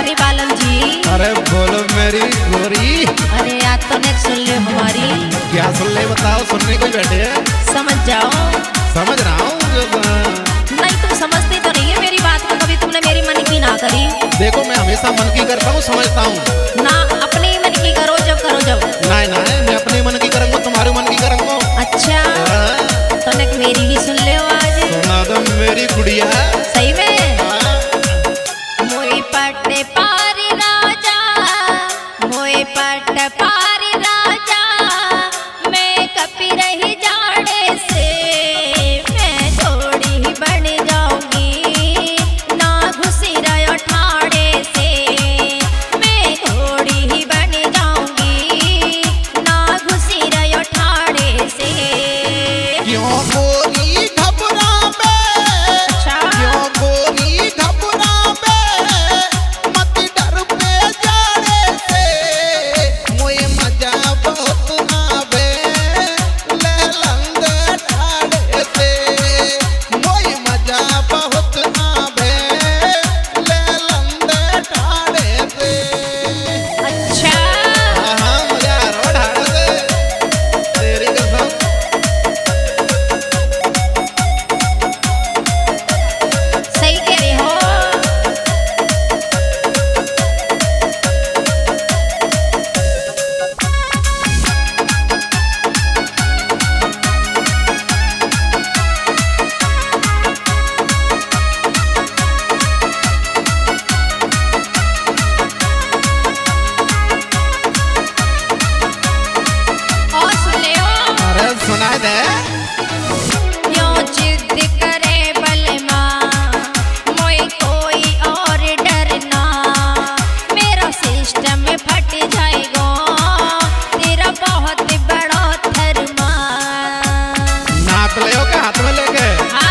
मेरी बालम जी। अरे बोलो मेरी गोरी। अरे आज तो नेक्स्ट सुन ले हमारी। क्या सुन ले बताओ, सुनने को ही बैठे हैं। समझ जाओ। समझ रहा हूँ। नहीं तुम समझती तो नहीं है मेरी बात को, कभी तुमने मेरी मन की ना करी। देखो मैं हमेशा मन की करता हूँ, समझता हूँ ना। अपनी मन की करो जब करो जब। नहीं ना मैं अपने मन की करूँगा, तुम्हारे मन की करूँगा। अच्छा तो नेक्स्ट मेरी भी सुन ले आज। सुना दो मेरी गुड़िया। सही में। मोई पट पारी राजा, मोई पट पारी राजा, मैं कपी रही जाड़े से, मैं थोड़ी ही बन जाऊंगी ना घुसी रहो ठाड़े से, मैं थोड़ी ही बन जाऊंगी ना घुसी रहो ठाड़े से। क्यों गोरी घबरावे, क्यों गोरी घबरावे, मत डर पे जाने से, मोए मजा बहुत आवे, ले लंदे ठाड़े से, मोए मजा बहुत आवे, ले लंदे ठाड़े से। अच्छा हाँ मजा आ रहा ठाड़े से, तेरी कसम। सही कह रहे हो। और सुन ले हो। अरे सुना दे। क्यों जिद करे बलमा, मोई कोई और डरना, मेरा सिस्टम फट जाएगा, तेरा बहुत बड़ा थरमा। नाप ले हो क्या हाथ में लेके?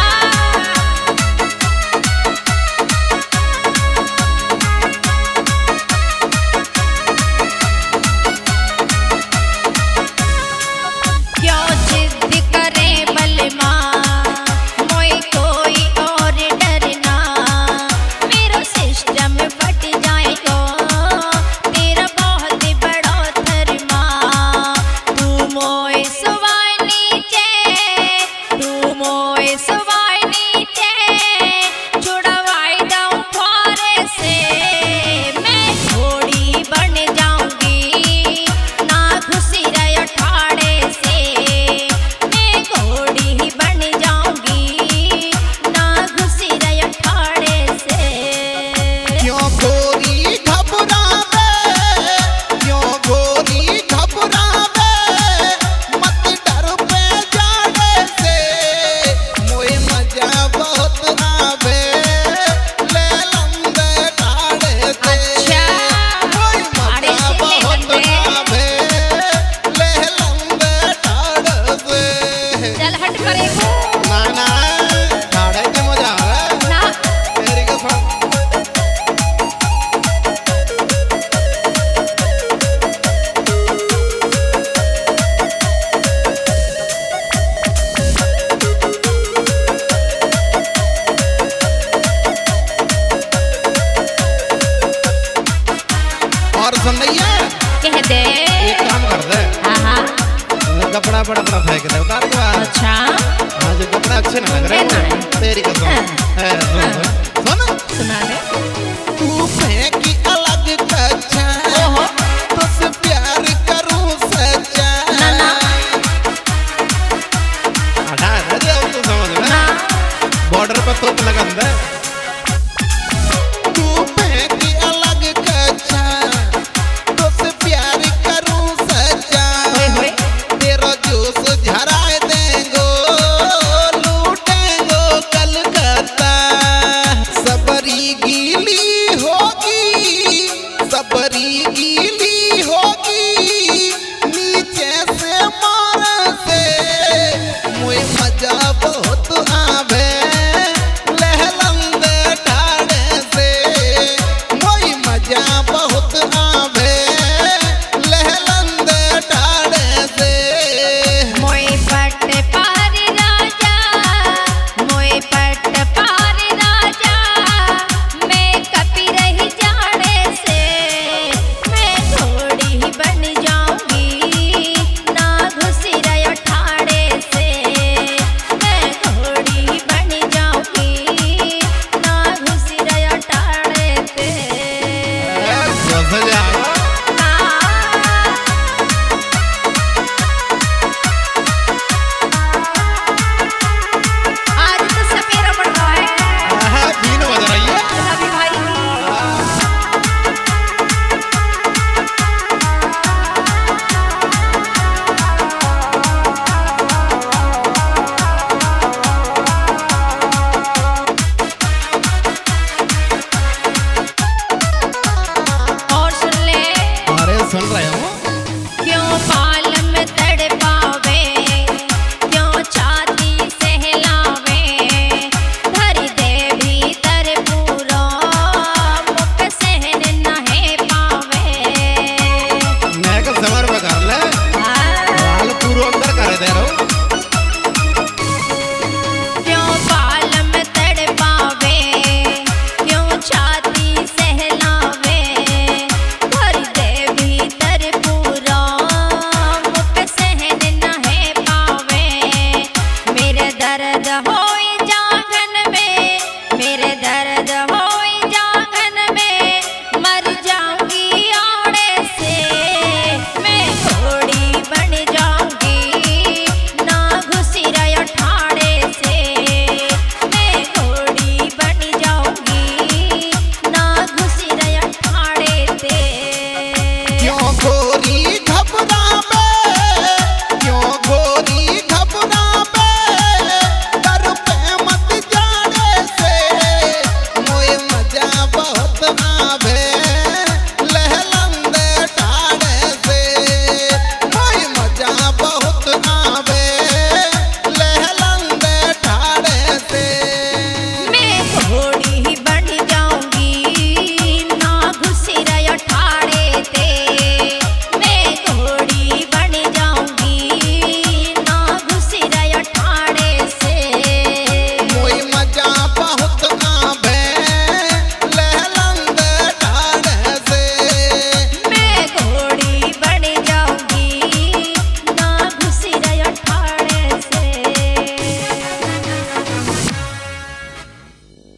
क्यों जिद करे बलमा, मोई कोई और डरना, मेरा सिस्टम फट जाएगा, तेरा बहुत बड़ा थरमा। तू मोए सुवाई नीचे, तू मोए सुवाई नीचे, छुड़वाई दाऊं फारे से, मैं थोड़ी बन जाऊंगी ना घुसी रहो ठाड़े से, मैं घोड़ी ही बन जाऊंगी ना घुसी रहो ठाड़े से। क्यों गोरी घबरावे, क्यों गोरी घबरावे, मत डर पे जाने से, मोए मजा बहुत आवे, ले लंदे ठाड़े से। अच्छा मोए ठाड़े मजा से ले बहुत लंदे। आवे, ले लंदे ठाड़े से। चल हट परे को। ना ना ठाड़े के मजा आवे, ना तेरी कसम। और सुन रही है, कह दे। एक काम कर दे, हाँ हाँ। कपड़ा बड़ा बड़ा फेंक दे उतार के बाहर। अच्छा हाँ जो कपड़ा अच्छे ना लग रहे है ना? हैं, तेरी कसम। है, सुन सुना दे। तू फेंकी अलग कच्छा, ओहो। तुझसे प्यार करूं सच्चा। ना ना हटा दे अब तू समझ में। ना। बॉर्डर पर तो लगन दे। तू फेंकी अलग कच्छा, तुझसे प्यार करूं सच्चा। होए होए। तेरा जोश झराए देंगो, लूटेंगो कलकत्ता। सुन रहे हो